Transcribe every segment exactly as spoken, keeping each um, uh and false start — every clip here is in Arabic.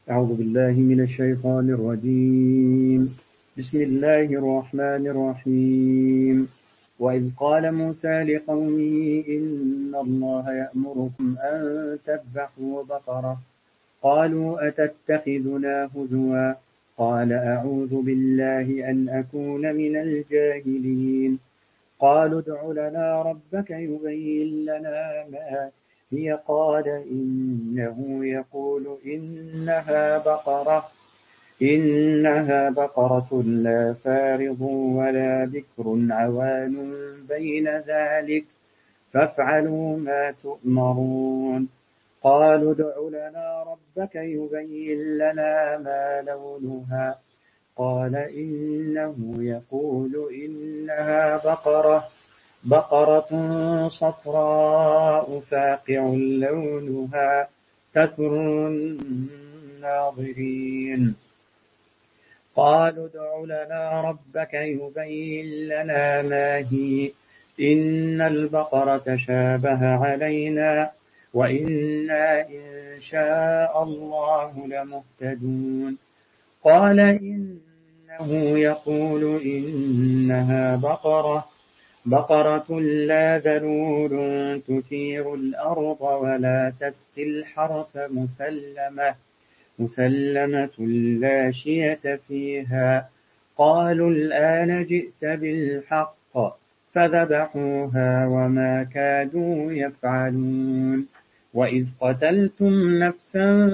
أعوذ بالله من الشيطان الرجيم. بسم الله الرحمن الرحيم. وإذ قال موسى لقومه إن الله يأمركم أن تذبحوا بقرة قالوا أتتخذنا هزوا قال أعوذ بالله أن أكون من الجاهلين. قالوا ادع لنا ربك يبين لنا ما هي قال إنه يقول إنها بقرة إنها بقرة لا فارض ولا بكر عوان بين ذلك فافعلوا ما تؤمرون. قالوا ادع لنا ربك يبين لنا ما لونها قال إنه يقول إنها بقرة بقرة صفراء فاقع لونها تسر الناظرين. قالوا ادع لنا ربك يبين لنا ما هي إن البقرة شابه علينا وإنا إن شاء الله لمهتدون. قال إنه يقول إنها بقرة بقرة لا ذلول تثير الأرض ولا تسقي الحرث مسلمة مسلمة لا شية فيها. قالوا الآن جئت بالحق فذبحوها وما كادوا يفعلون. وإذ قتلتم نفسا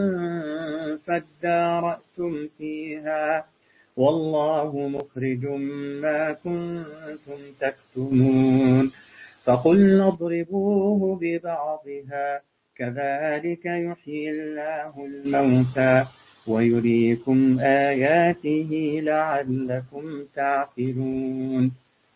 فادارأتم فيها والله مخرج ما كنتم تكتمون. فقلنا اضربوه ببعضها كذلك يحيي الله الموتى ويريكم آياته لعلكم تعقلون.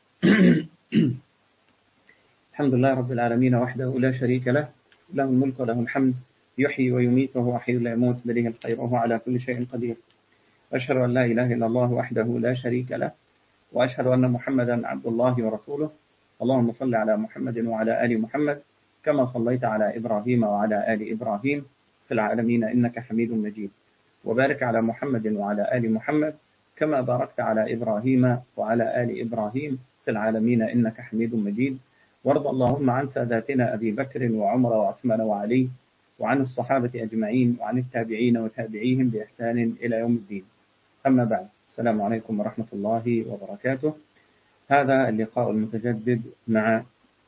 الحمد لله رب العالمين وحده لا شريك له له الملك وله الحمد يحيي ويميت وهو حي لا يموت بيده الخير وهو على كل شيء قدير. أشهد أن لا إله إلا الله وحده لا شريك له وأشهد أن محمدا عبد الله ورسوله. اللهم صل على محمد وعلى آل محمد كما صليت على إبراهيم وعلى آل إبراهيم في العالمين إنك حميد مجيد. وبارك على محمد وعلى آل محمد كما باركت على إبراهيم وعلى آل إبراهيم في العالمين إنك حميد مجيد. وارض اللهم عن ساداتنا أبي بكر وعمر وعثمان وعلي وعن الصحابة أجمعين وعن التابعين وتابعيهم بإحسان إلى يوم الدين. أما بعد، السلام عليكم ورحمة الله وبركاته. هذا اللقاء المتجدد مع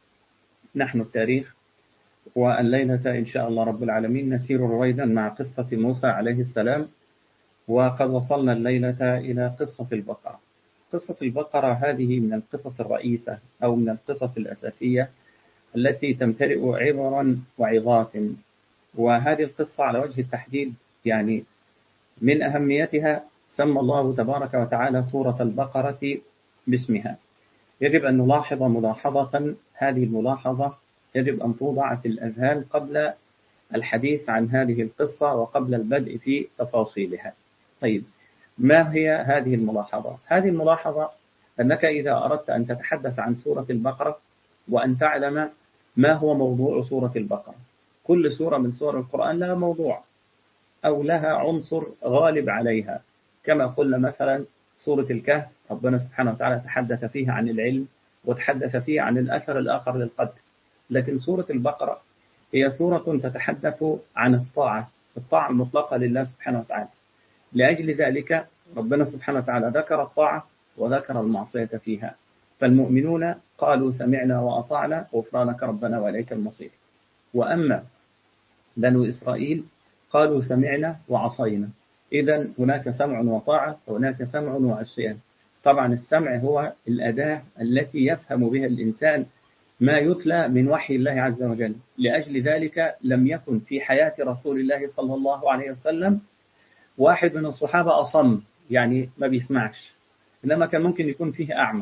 نحن التاريخ، والليلة إن شاء الله رب العالمين نسير رويدا مع قصة موسى عليه السلام. وقد وصلنا الليلة إلى قصة البقرة. قصة البقرة هذه من القصص الرئيسة أو من القصص الأساسية التي تمتلئ عبرا وعظات. وهذه القصة على وجه التحديد يعني من أهميتها سمى الله تبارك وتعالى سورة البقرة باسمها. يجب أن نلاحظ ملاحظة، هذه الملاحظة يجب أن توضع في الأذهان قبل الحديث عن هذه القصة وقبل البدء في تفاصيلها. طيب، ما هي هذه الملاحظة؟ هذه الملاحظة أنك إذا أردت أن تتحدث عن سورة البقرة وأن تعلم ما هو موضوع سورة البقرة، كل سورة من سور القرآن لها موضوع أو لها عنصر غالب عليها. كما قلنا مثلا سورة الكهف ربنا سبحانه وتعالى تحدث فيها عن العلم وتحدث فيها عن الأثر الآخر للقدر. لكن سورة البقرة هي سورة تتحدث عن الطاعة، الطاعة المطلقة لله سبحانه وتعالى. لأجل ذلك ربنا سبحانه وتعالى ذكر الطاعة وذكر المعصية فيها. فالمؤمنون قالوا سمعنا وأطعنا غفرانك ربنا وإليك المصير. وأما بنو إسرائيل قالوا سمعنا وعصينا. إذن هناك سمع وطاعة وهناك سمع وعصيان. طبعا السمع هو الأداة التي يفهم بها الإنسان ما يتلى من وحي الله عز وجل. لأجل ذلك لم يكن في حياة رسول الله صلى الله عليه وسلم واحد من الصحابة أصم، يعني ما بيسمعش، إنما كان ممكن يكون فيه أعمى،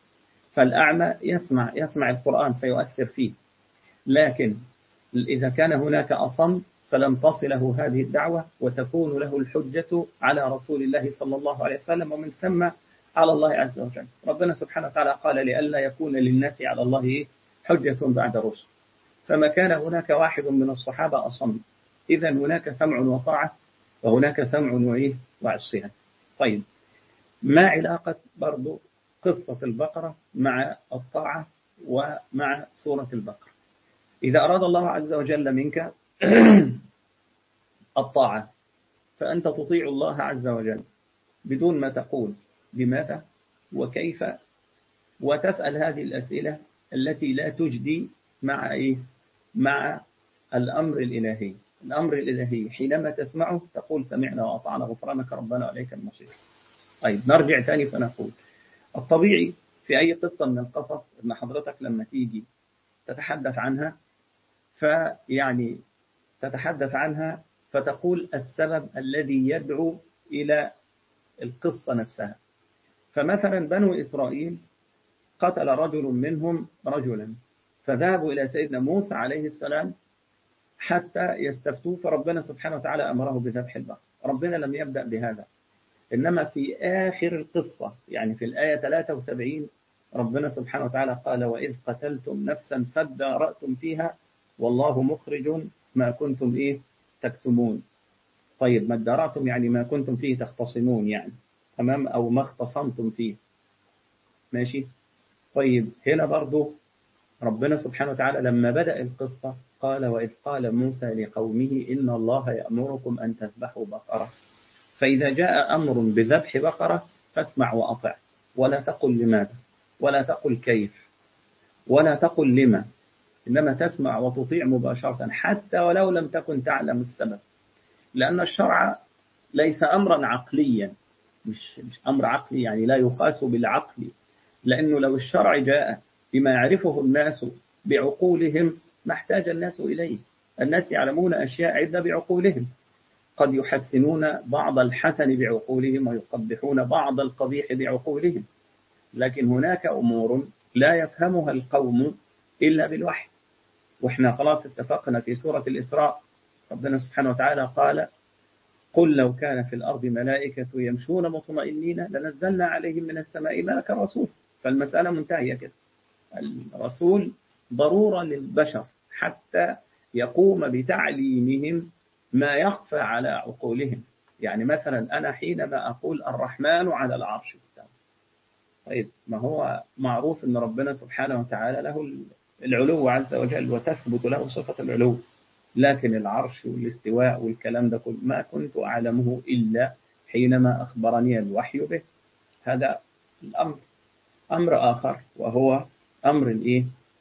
فالأعمى يسمع يسمع القرآن فيؤثر فيه. لكن إذا كان هناك أصم فلم تصله هذه الدعوة وتكون له الحجة على رسول الله صلى الله عليه وسلم ومن ثم على الله عز وجل. ربنا سبحانه وتعالى قال لئلا يكون للناس على الله حجة بعد الرسل. فما كان هناك واحد من الصحابة أصم، إذن هناك سمع وطاعة وهناك سمع وإيه وعصيان. طيب، ما علاقة برضو قصة البقرة مع الطاعة ومع سورة البقرة؟ إذا أراد الله عز وجل منك الطاعة فأنت تطيع الله عز وجل بدون ما تقول لماذا وكيف، وتسأل هذه الأسئلة التي لا تجدي مع إيه؟ مع الأمر الإلهي. الأمر الإلهي حينما تسمعه تقول سمعنا وأطعنا غفرانك ربنا عليك المصير. طيب، نرجع تاني فنقول الطبيعي في أي قصة من القصص أن حضرتك لما تيجي تتحدث عنها فيعني تتحدث عنها فتقول السبب الذي يدعو إلى القصة نفسها. فمثلا بنو إسرائيل قتل رجل منهم رجلا، فذهبوا إلى سيدنا موسى عليه السلام حتى يستفتوه، فربنا سبحانه وتعالى أمره بذبح البقر. ربنا لم يبدأ بهذا، إنما في آخر القصة يعني في الآية ثلاثة وسبعين ربنا سبحانه وتعالى قال وإذ قتلتم نفسا فادارأتم فيها والله مخرج ما كنتم إيه تكتمون. طيب، ما ادارأتم يعني ما كنتم فيه تختصمون يعني، تمام، أو ما اختصمتم فيه، ماشي. طيب، هنا برضو ربنا سبحانه وتعالى لما بدأ القصة قال وإذ قال موسى لقومه إن الله يأمركم أن تذبحوا بقرة، فإذا جاء أمر بذبح بقرة فاسمع وأطع، ولا تقل لماذا ولا تقل كيف ولا تقل لما، إنما تسمع وتطيع مباشرة حتى ولو لم تكن تعلم السبب. لأن الشرع ليس أمرا عقليا، مش, مش أمر عقلي يعني لا يقاس بالعقل، لأنه لو الشرع جاء بما يعرفه الناس بعقولهم ما احتاج الناس إليه. الناس يعلمون أشياء عدة بعقولهم، قد يحسنون بعض الحسن بعقولهم ويقبحون بعض القبيح بعقولهم، لكن هناك أمور لا يفهمها القوم إلا بالوحي. وإحنا خلاص اتفقنا في سورة الإسراء ربنا سبحانه وتعالى قال قل لو كان في الأرض ملائكة يمشون مطمئنين لنزلنا عليهم من السماء ملكا رسول. فالمسألة منتهية كده. الرسول ضرورة للبشر حتى يقوم بتعليمهم ما يخفى على عقولهم. يعني مثلا أنا حينما أقول الرحمن على العرش استوى، طيب ما هو معروف أن ربنا سبحانه وتعالى له العلو عز وجل وتثبت له صفة العلو، لكن العرش والاستواء والكلام ده كله ما كنت أعلمه إلا حينما أخبرني الوحي به. هذا الأمر. أمر آخر وهو أمر الإيه؟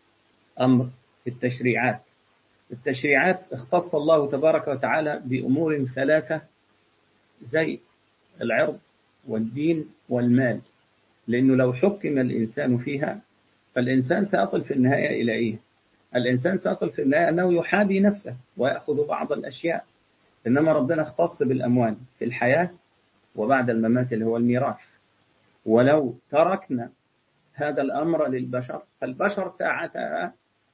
أمر التشريعات. التشريعات اختص الله تبارك وتعالى بأمور ثلاثة زي العرض والدين والمال، لأنه لو حكم الإنسان فيها فالإنسان سيصل في النهاية إلى إيه؟ الإنسان سيصل في النهاية أنه يحابي نفسه ويأخذ بعض الأشياء. إنما ربنا اختص بالأموال في الحياة وبعد الممات اللي هو الميراث. ولو تركنا هذا الأمر للبشر فالبشر ساعتها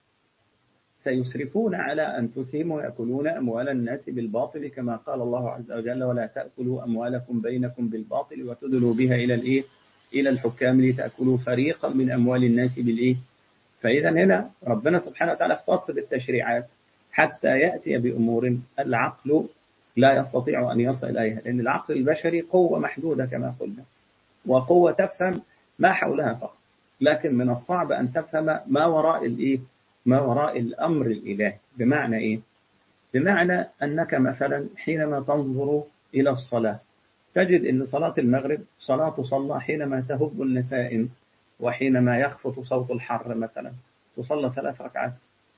سيسرفون على أنفسهم ويأكلون أموال الناس بالباطل كما قال الله عز وجل ولا تأكلوا أموالكم بينكم بالباطل وتدلوا بها إلى الإيه؟ إلى الحكام لتأكلوا فريقا من أموال الناس بالإيه؟ فإذا هنا ربنا سبحانه وتعالى اختص بالتشريعات حتى يأتي بأمور العقل لا يستطيع أن يصل إليها، لأن العقل البشري قوة محدودة كما قلنا، وقوة تفهم ما حولها فقط، لكن من الصعب أن تفهم ما وراء الإيه؟ ما وراء الأمر الإلهي. بمعنى إيه؟ بمعنى أنك مثلا حينما تنظر إلى الصلاة تجد أن صلاة المغرب صلاة تصلى حينما تهب النسائم وحينما يخفت صوت الحر مثلا تصلى ثلاث ركعات،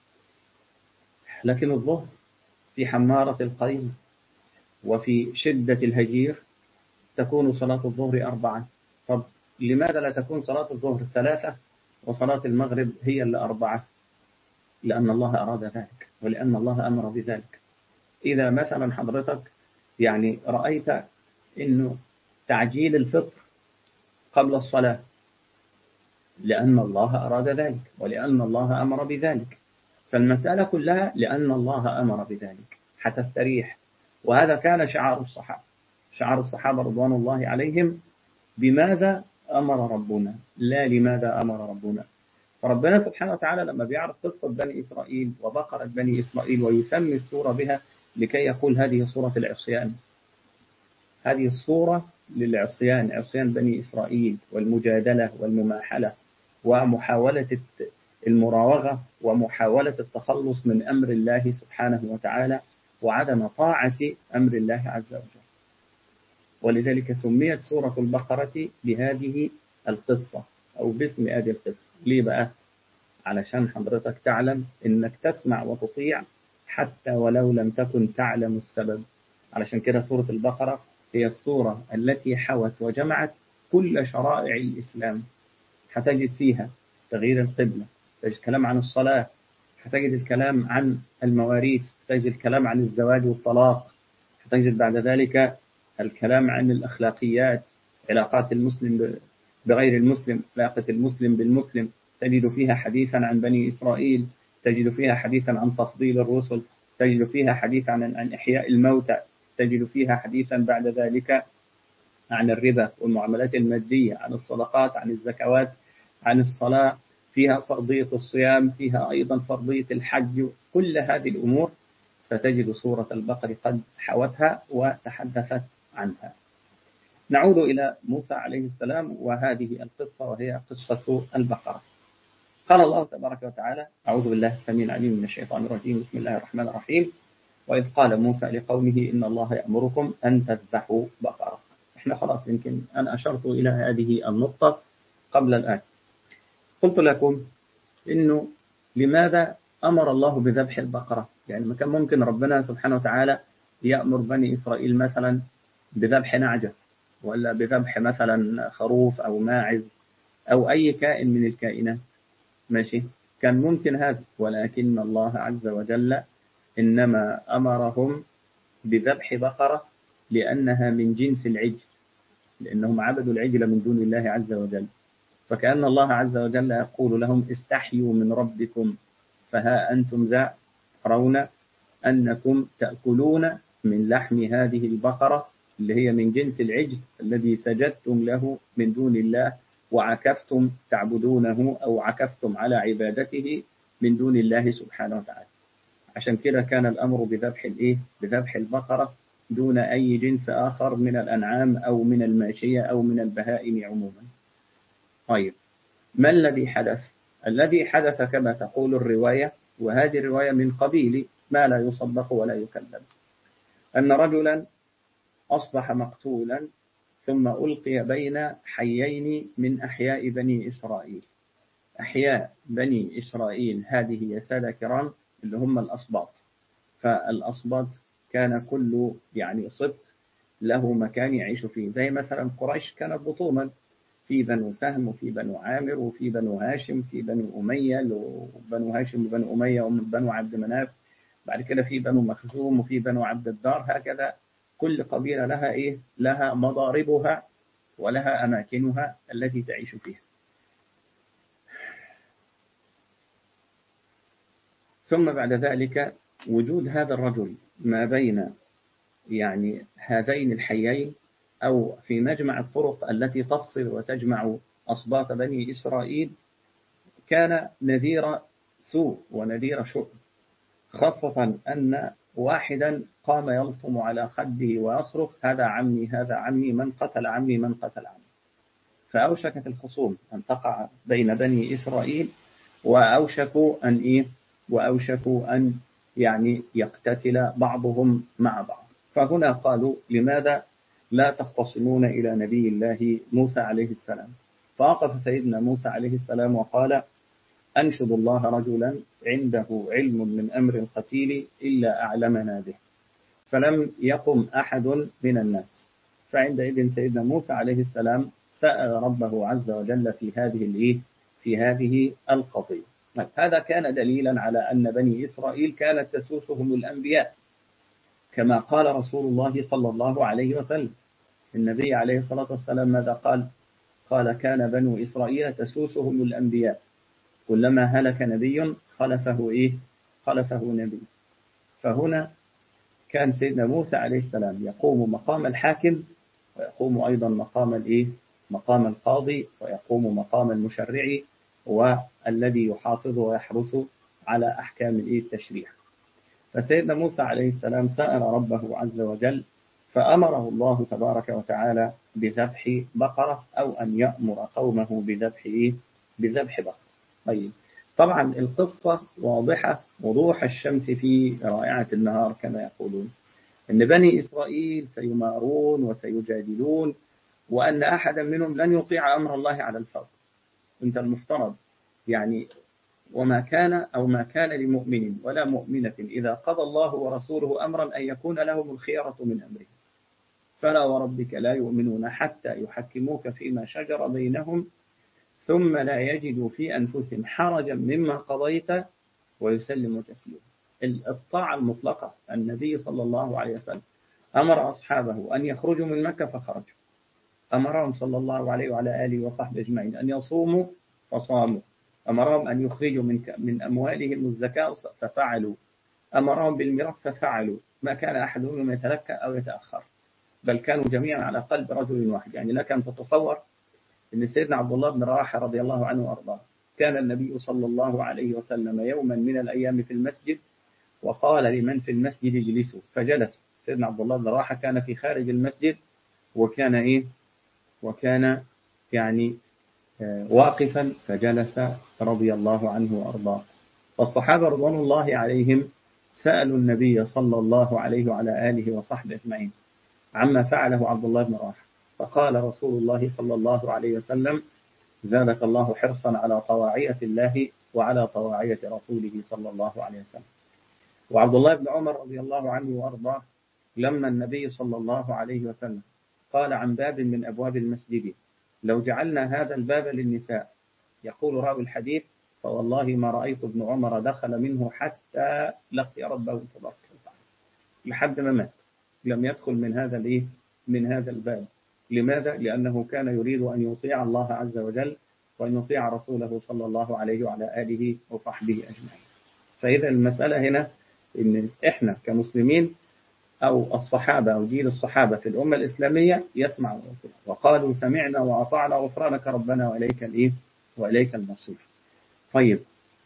لكن الظهر في حمارة القيم وفي شدة الهجير تكون صلاة الظهر أربعة. طب لماذا لا تكون صلاة الظهر ثلاثة وصلاة المغرب هي اللي أربعة؟ لأن الله أراد ذلك ولأن الله أمر بذلك. إذا مثلا حضرتك يعني رأيت إنه تعجيل الفطر قبل الصلاة لأن الله أراد ذلك ولأن الله أمر بذلك، فالمسألة كلها لأن الله أمر بذلك حتستريح. وهذا كان شعار الصحابة، شعار الصحابة رضوان الله عليهم بماذا أمر ربنا لا لماذا أمر ربنا. فربنا سبحانه وتعالى لما بيعرف قصة بني إسرائيل وبقرة بني إسرائيل ويسمي السورة بها لكي يقول هذه سورة العصيان، هذه الصورة للعصيان، عصيان بني إسرائيل والمجادلة والمماحلة ومحاولة المراوغة ومحاولة التخلص من أمر الله سبحانه وتعالى وعدم طاعة أمر الله عز وجل. ولذلك سميت سورة البقرة بهذه القصة أو باسم هذه القصة. ليه بقى؟ علشان حضرتك تعلم إنك تسمع وتطيع حتى ولو لم تكن تعلم السبب. علشان كده سورة البقرة هي السورة التي حوت وجمعت كل شرائع الإسلام. هتجد فيها تغيير القبلة، تجد الكلام عن الصلاة، هتجد الكلام عن المواريث، تجد الكلام عن الزواج والطلاق، هتجد بعد ذلك الكلام عن الأخلاقيات، علاقات المسلم بغير المسلم، علاقة المسلم بالمسلم، تجد فيها حديثا عن بني إسرائيل، تجد فيها حديثا عن تفضيل الرسل، تجد فيها حديثا عن, عن إحياء الموتى، تجد فيها حديثا بعد ذلك عن الربا والمعاملات المادية، عن الصدقات، عن الزكوات، عن الصلاة، فيها فرضية الصيام، فيها أيضا فرضية الحج. كل هذه الأمور ستجد سورة البقرة قد حوتها وتحدثت عنها. نعود إلى موسى عليه السلام وهذه القصة وهي قصة البقرة. قال الله تبارك وتعالى: أعوذ بالله السميع العليم من الشيطان الرجيم، بسم الله الرحمن الرحيم. وإذ قال موسى لقومه إن الله يأمركم أن تذبحوا بقرة. إحنا خلاص يمكن أنا أشرت إلى هذه النقطة قبل الآن. قلت لكم إنه لماذا أمر الله بذبح البقرة؟ يعني ما كان ممكن ربنا سبحانه وتعالى يأمر بني إسرائيل مثلا بذبح نعجة، ولا بذبح مثلا خروف أو ماعز أو أي كائن من الكائنات، ماشي؟ كان ممكن هذا، ولكن الله عز وجل إنما أمرهم بذبح بقرة لأنها من جنس العجل، لأنهم عبدوا العجل من دون الله عز وجل. فكأن الله عز وجل يقول لهم: استحيوا من ربكم فها أنتم ذا ترون أنكم تأكلون من لحم هذه البقرة اللي هي من جنس العجل الذي سجدتم له من دون الله وعكفتم تعبدونه أو عكفتم على عبادته من دون الله سبحانه وتعالى. عشان كده كان الأمر بذبح الإيه؟ بذبح البقرة دون أي جنس آخر من الأنعام أو من الماشية أو من البهائم عموما. طيب، ما الذي حدث؟ الذي حدث كما تقول الرواية، وهذه الرواية من قبيل ما لا يصدق ولا يكذب، أن رجلا أصبح مقتولا ثم ألقي بين حيين من أحياء بني إسرائيل. أحياء بني إسرائيل هذه يا سادة كرام اللي هم الأسباط. فالأسباط كان كل يعني سبط له مكان يعيش فيه، زي مثلا قريش كانت بطوما، في بنو سهم وفي بنو عامر وفي بنو هاشم في بنو أمية وبنو هاشم وبنو أمية وبنو عبد مناف، بعد كده في بنو مخزوم وفي بنو عبد الدار، هكذا كل قبيلة لها إيه؟ لها مضاربها ولها أماكنها التي تعيش فيها. ثم بعد ذلك وجود هذا الرجل ما بين يعني هذين الحيين أو في مجمع الطرق التي تفصل وتجمع أسباط بني إسرائيل كان نذير سوء ونذير شؤم، خاصة أن واحدا قام يلطم على خده ويصرخ: هذا عمي هذا عمي، من قتل عمي من قتل عمي. فأوشكت الخصوم أن تقع بين بني إسرائيل، وأوشكوا أن إيه؟ وأوشكوا أن يعني يقتتل بعضهم مع بعض. فهنا قالوا: لماذا لا تختصمون إلى نبي الله موسى عليه السلام؟ فوقف سيدنا موسى عليه السلام وقال: أنشد الله رجلا عنده علم من أمر القتيل إلا أعلمنا به. فلم يقم أحد من الناس. فعندئذ سيدنا موسى عليه السلام سأل ربه عز وجل في هذه الإيه؟ في هذه القضية. هذا كان دليلا على أن بني إسرائيل كانت تسوسهم الأنبياء، كما قال رسول الله صلى الله عليه وسلم. النبي عليه الصلاة والسلام ماذا قال؟ قال: كان بنو إسرائيل تسوسهم الأنبياء، كلما هلك نبي خلفه إيه؟ خلفه نبي. فهنا كان سيدنا موسى عليه السلام يقوم مقام الحاكم، ويقوم أيضا مقام الإيه؟ مقام القاضي، ويقوم مقام المشرع والذي يحافظ ويحرس على أحكام التشريع. فسيدنا موسى عليه السلام سأل ربه عز وجل فأمره الله تبارك وتعالى بذبح بقرة أو أن يأمر قومه بذبح إيه؟ بذبح بقرة. طيب طبعا القصة واضحة وضوح الشمس في رائعة النهار كما يقولون، أن بني إسرائيل سيمارون وسيجادلون، وأن أحدا منهم لن يطيع أمر الله على الفور. أنت المفترض يعني وما كان أو ما كان لمؤمن ولا مؤمنة إذا قضى الله ورسوله أمرا أن يكون لهم الخيرة من أمره، فلا وربك لا يؤمنون حتى يحكموك فيما شجر بينهم ثم لا يجدوا في أنفسهم حرجا مما قضيت ويسلموا تسليما. الطاعة المطلقة. النبي صلى الله عليه وسلم أمر أصحابه أن يخرجوا من مكة فخرجوا، أمرهم صلى الله عليه وعلى آله وصحبه أجمعين أن يصوموا فصاموا، أمرهم أن يخرجوا من من أموالهم الزكاة ففعلوا، أمرهم بالميراث ففعلوا، ما كان أحد منهم يتلكى أو يتأخر، بل كانوا جميعا على قلب رجل واحد. يعني لك أن تتصور أن سيدنا عبد الله بن رواحة رضي الله عنه وأرضاه كان النبي صلى الله عليه وسلم يوما من الأيام في المسجد وقال لمن في المسجد اجلسوا فجلسوا. سيدنا عبد الله بن رواحة كان في خارج المسجد وكان إيه وكان يعني واقفا فجلس رضي الله عنه وأرضاه. والصحابة رضوان الله عليهم سألوا النبي صلى الله عليه وعلى آله وصحبه أجمعين عما فعله عبد الله بن رواحة، فقال رسول الله صلى الله عليه وسلم زادك الله حرصا على طواعية الله وعلى طواعية رسوله صلى الله عليه وسلم. وعبد الله بن عمر رضي الله عنه وأرضاه لما النبي صلى الله عليه وسلم قال عن باب من أبواب المسجد لو جعلنا هذا الباب للنساء، يقول راوي الحديث فوالله ما رأيت ابن عمر دخل منه حتى لقي ربه تبارك وتعالى، لحد ما مات لم يدخل من هذا الايه من هذا الباب. لماذا؟ لأنه كان يريد أن يطيع الله عز وجل وأن يطيع رسوله صلى الله عليه وعلى آله وصحبه أجمعين. فإذا المسألة هنا إن إحنا كمسلمين أو الصحابة أو جيل الصحابة في الأمة الإسلامية يسمعوا وقالوا سمعنا وأطعنا غفرانك ربنا وإليك الإيه وإليك المصير. طيب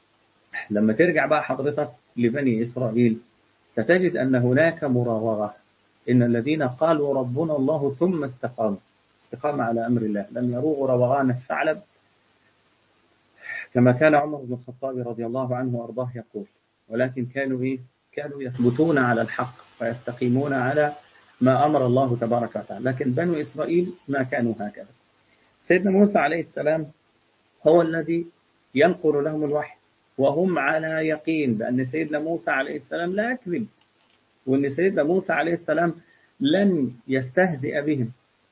لما ترجع بقى حضرتك لبني إسرائيل ستجد أن هناك مراوغة. إن الذين قالوا ربنا الله ثم استقاموا استقام على أمر الله لم يروغوا روغان الثعلب، كما كان عمر بن الخطاب رضي الله عنه وأرضاه يقول، ولكن كانوا إيه كانوا يثبتون على الحق ويستقيمون على ما أمر الله تبارك وتعالى. لكن بنو إسرائيل ما كانوا هكذا. سيدنا موسى عليه السلام هو الذي ينقل لهم الوحي وهم على يقين بأن سيدنا موسى عليه السلام لا يكذب، وأن سيدنا موسى عليه السلام لن يستهزئ بهم.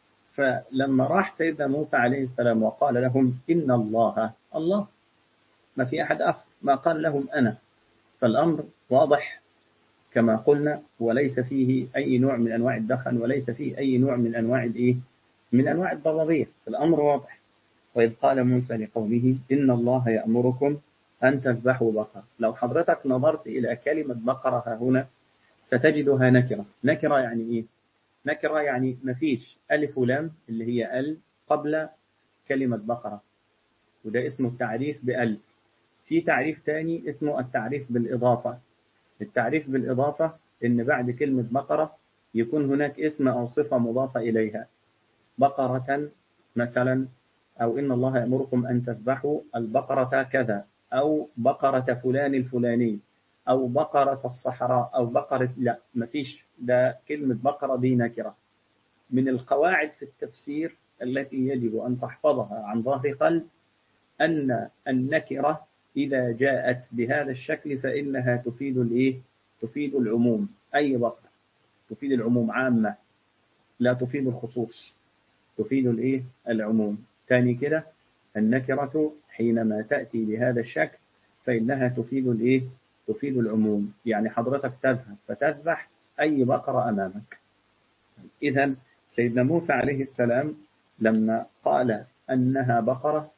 فلما راح سيدنا موسى عليه السلام وقال لهم إن الله الله ما في أحد آخر، ما قال لهم أنا، فالأمر واضح كما قلنا وليس فيه أي نوع من أنواع الدخن وليس فيه أي نوع من أنواع الإيه من أنواع الضبابية، الأمر واضح. وإذ قال موسى لقومه إن الله يأمركم أن تذبحوا بقرة. لو حضرتك نظرت إلى كلمة بقرة هنا ستجدها نكرة. نكرة يعني إيه؟ نكرة يعني مفيش ألف ولام اللي هي ال قبل كلمة بقرة، وده اسمه التعريف بأل. في تعريف تاني اسمه التعريف بالإضافة. التعريف بالإضافة إن بعد كلمة بقرة يكون هناك اسم أو صفة مضافة إليها، بقرة مثلا، أو إن الله يأمركم أن تذبحوا البقرة كذا، أو بقرة فلان الفلاني، أو بقرة الصحراء، أو بقرة لا مفيش، ده كلمة بقرة دي نكرة. من القواعد في التفسير التي يجب أن تحفظها عن ظهر قلب أن النكرة إذا جاءت بهذا الشكل فإنها تفيد الإيه؟ تفيد العموم. أي بقرة تفيد العموم عامة لا تفيد الخصوص، تفيد الإيه؟ العموم. ثاني كده النكرة حينما تأتي بهذا الشكل فإنها تفيد الإيه؟ تفيد العموم. يعني حضرتك تذهب فتذبح أي بقرة أمامك. إذا سيدنا موسى عليه السلام لما قال أنها بقرة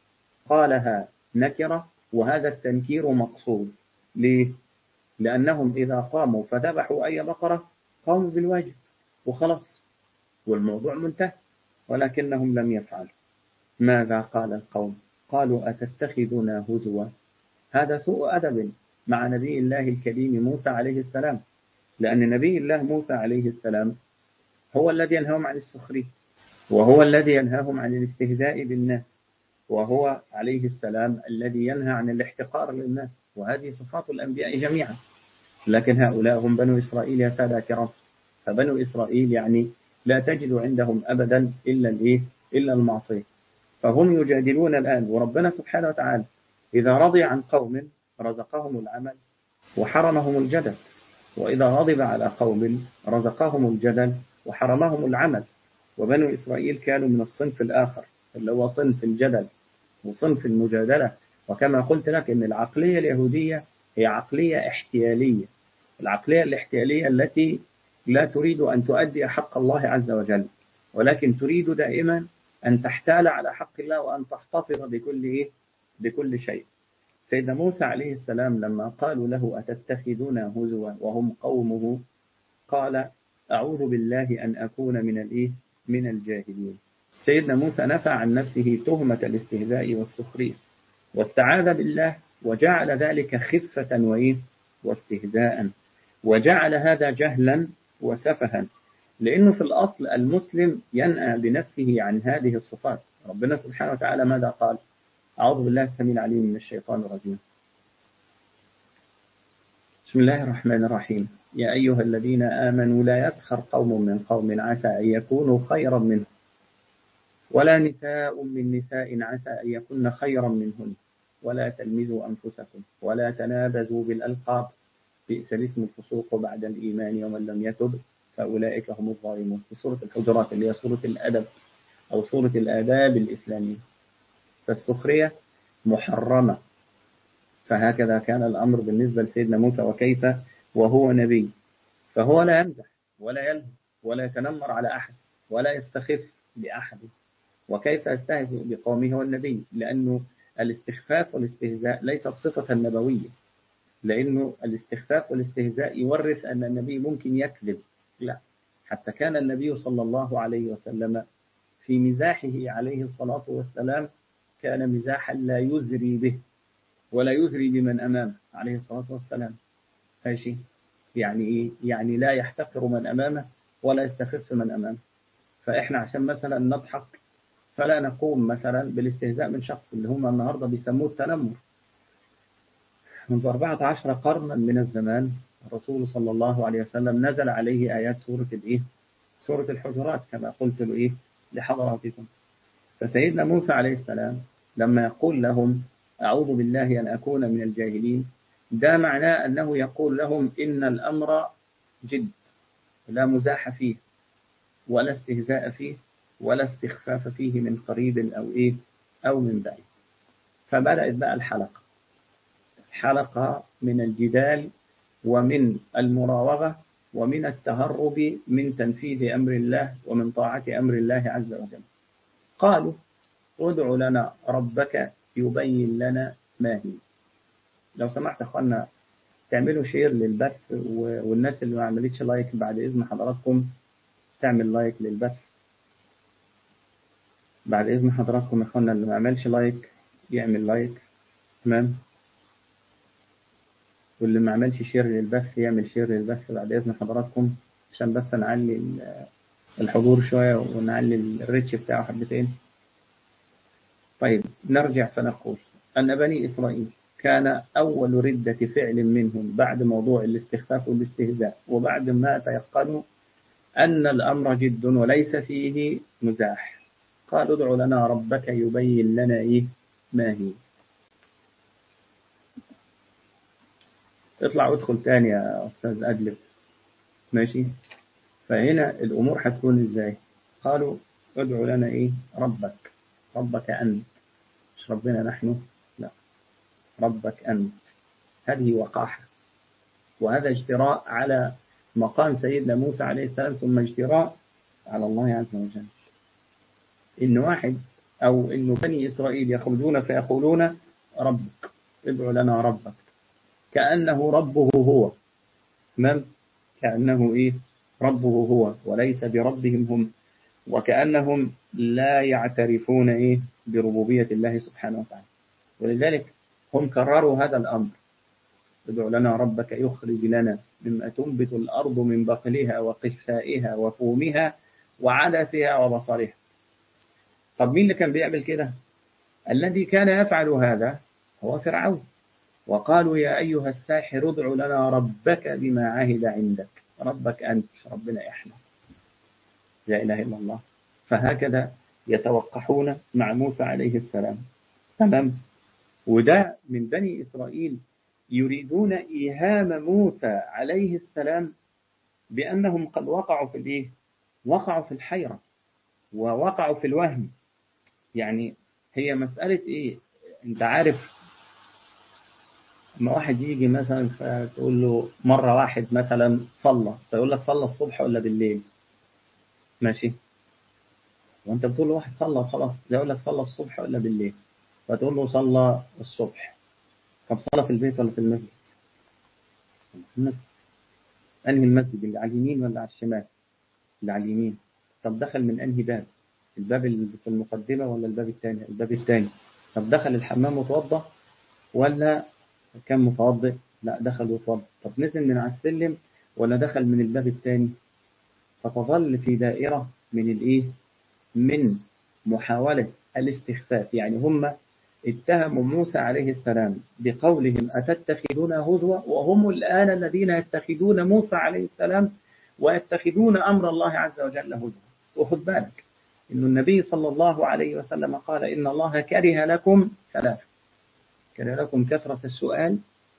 قالها نكرة، وهذا التنكير مقصود. ليه؟ لأنهم إذا قاموا فذبحوا أي بقرة قاموا بالواجب وخلاص والموضوع منتهى، ولكنهم لم يفعلوا. ماذا قال القوم؟ قالوا أتتخذنا هزوا. هذا سوء أدب مع نبي الله الكريم موسى عليه السلام، لأن نبي الله موسى عليه السلام هو الذي ينهاهم عن السخرية، وهو الذي ينهاهم عن الاستهزاء بالناس، وهو عليه السلام الذي ينهى عن الاحتقار للناس، وهذه صفات الأنبياء جميعا. لكن هؤلاء هم بنو إسرائيل يا سادة كرام. فبنو إسرائيل يعني لا تجد عندهم أبدا إلا الإيه؟ إلا المعصية. فهم يجادلون الآن، وربنا سبحانه وتعالى إذا رضي عن قوم رزقهم العمل وحرمهم الجدل، وإذا غضب على قوم رزقهم الجدل وحرمهم العمل. وبنو إسرائيل كانوا من الصنف الآخر اللي هو صنف الجدل وصنف المجادلة. وكما قلت لك إن العقلية اليهودية هي عقلية احتيالية، العقلية الاحتيالية التي لا تريد أن تؤدي حق الله عز وجل، ولكن تريد دائما أن تحتال على حق الله وأن تحتفظ بكل إيه؟ بكل شيء. سيدنا موسى عليه السلام لما قالوا له أتتخذون هزوا وهم قومه، قال أعوذ بالله أن أكون من الإيه؟ من الجاهلين. سيدنا موسى نفى عن نفسه تهمة الاستهزاء والسخرية، واستعاذ بالله وجعل ذلك خفة وإيه؟ واستهزاء، وجعل هذا جهلا وسفها، لأنه في الأصل المسلم ينأى بنفسه عن هذه الصفات. ربنا سبحانه وتعالى ماذا قال؟ أعوذ بالله السميع العليم من الشيطان الرجيم. بسم الله الرحمن الرحيم. يا أيها الذين آمنوا لا يسخر قوم من قوم عسى أن يكونوا خيرا منهم، ولا نساء من نساء عسى أن يكن خيرا منهن، ولا تلمزوا أنفسكم ولا تنابزوا بالألقاب، بئس الاسم الفسوق بعد الإيمان ومن لم يتب فأولئك هم الظالمون. في سورة الحجرات اللي هي سورة الأدب أو سورة الآداب الإسلامية. فالسخرية محرمة. فهكذا كان الأمر بالنسبة لسيدنا موسى، وكيف وهو نبي، فهو لا يمزح ولا يلهو ولا يتنمر على أحد ولا يستخف بأحد. وكيف يستهزئ بقومه والنبي؟ لأنه الاستخفاف والاستهزاء ليست صفة نبوية، لأنه الاستخفاف والاستهزاء يورث أن النبي ممكن يكذب. لا، حتى كان النبي صلى الله عليه وسلم في مزاحه عليه الصلاة والسلام كان مزاحا لا يزري به ولا يزري بمن أمامه عليه الصلاة والسلام. ماشي؟ يعني إيه؟ يعني لا يحتقر من أمامه ولا يستخف من أمامه. فإحنا عشان مثلا نضحك فلا نقوم مثلا بالاستهزاء من شخص اللي هم النهاردة بيسموه التنمر. منذ أربعة عشر قرنا من الزمان الرسول صلى الله عليه وسلم نزل عليه آيات سورة الإيه؟ سورة الحجرات كما قلت له إيه؟ لحضراتكم. فسيدنا موسى عليه السلام لما يقول لهم أعوذ بالله أن أكون من الجاهلين، ده معناه أنه يقول لهم إن الأمر جد، لا مزاح فيه ولا استهزاء فيه ولا استخفاف فيه من قريب أو إيه أو من بعيد. فبدأت بقى الحلقة حلقة من الجدال ومن المراوغة ومن التهرب من تنفيذ أمر الله ومن طاعة أمر الله عز وجل. قالوا ادع لنا ربك يبين لنا ما هي. لو سمحت أخوانا تعملوا شير للبث، والناس اللي ما عملتش لايك بعد إذن حضراتكم تعمل لايك للبث. بعد إذن حضراتكم أخوانا اللي ما عملش لايك يعمل لايك، تمام؟ واللي ما عملش شير للبث يعمل شير للبث بعد إذن حضراتكم، عشان بس نعلي الحضور شوية ونعلي الريتش بتاعه حبتين. طيب نرجع فنقول أن بني إسرائيل كان أول ردة فعل منهم بعد موضوع الاستخفاف والاستهزاء، وبعد ما تيقنوا أن الأمر جد وليس فيه مزاح، قالوا ادع لنا ربك يبين لنا إيه ما هي. اطلع وادخل تاني يا أستاذ أدلب، ماشي؟ فهنا الأمور هتكون إزاي؟ قالوا ادع لنا إيه ربك، ربك أنت، مش ربنا نحن، لا ربك أنت. هذه وقاحة، وهذا اجتراء على مقام سيدنا موسى عليه السلام، ثم اجتراء على الله عز وجل. إن واحد أو إن بني إسرائيل يخرجون فيقولون ربك، ادع لنا ربك، كأنه ربه هو، تمام؟ كأنه إيه ربه هو وليس بربهم هم، وكأنهم لا يعترفون إيه بربوبية الله سبحانه وتعالى. ولذلك هم كرروا هذا الأمر ادع لنا ربك يخرج لنا مما تنبت الأرض من بقلها وقثائها وفومها وعدسها وبصرها. طب مين اللي كان بيعمل كده؟ الذي كان يفعل هذا هو فرعون. وقالوا يا أيها الساحر ادع لنا ربك بما عهد عندك. ربك أنت، ربنا إحنا، لا إله إلا الله. فهكذا يتوقحون مع موسى عليه السلام. تمام. وده من بني إسرائيل يريدون إيهام موسى عليه السلام بأنهم قد وقعوا في الإيه؟ وقعوا في الحيرة ووقعوا في الوهم. يعني هي مسألة إيه؟ أنت عارف لما واحد يجي مثلا فتقول له مرة واحد مثلا صلى، فيقول لك صلى الصبح ولا بالليل؟ ماشي. وأنت بتقول له واحد صلى خلاص، يقول لك صلى الصبح ولا بالليل؟ فتقول له صلى الصبح. طب صلى في البيت ولا في المسجد؟ صلى في المسجد. أنهي المسجد، اللي على اليمين ولا على الشمال؟ اللي على اليمين. طب دخل من أنهي باب؟ الباب اللي في المقدمة ولا الباب الثاني؟ الباب الثاني. طب دخل الحمام وتوضى ولا كان متوضئ؟ لا دخل وتوضى. طب نزل من على السلم ولا دخل من الباب الثاني؟ فتظل في دائرة من الإيه؟ من محاولة الاستخفاف. يعني هم اتهموا موسى عليه السلام بقولهم أتتخذون هزوا، وهم الآن الذين يتخذون موسى عليه السلام ويتخذون أمر الله عز وجل هزوا. وخد بالك إن النبي صلى الله عليه وسلم قال إن الله كره لكم ثلاث: كره لكم كثرة السؤال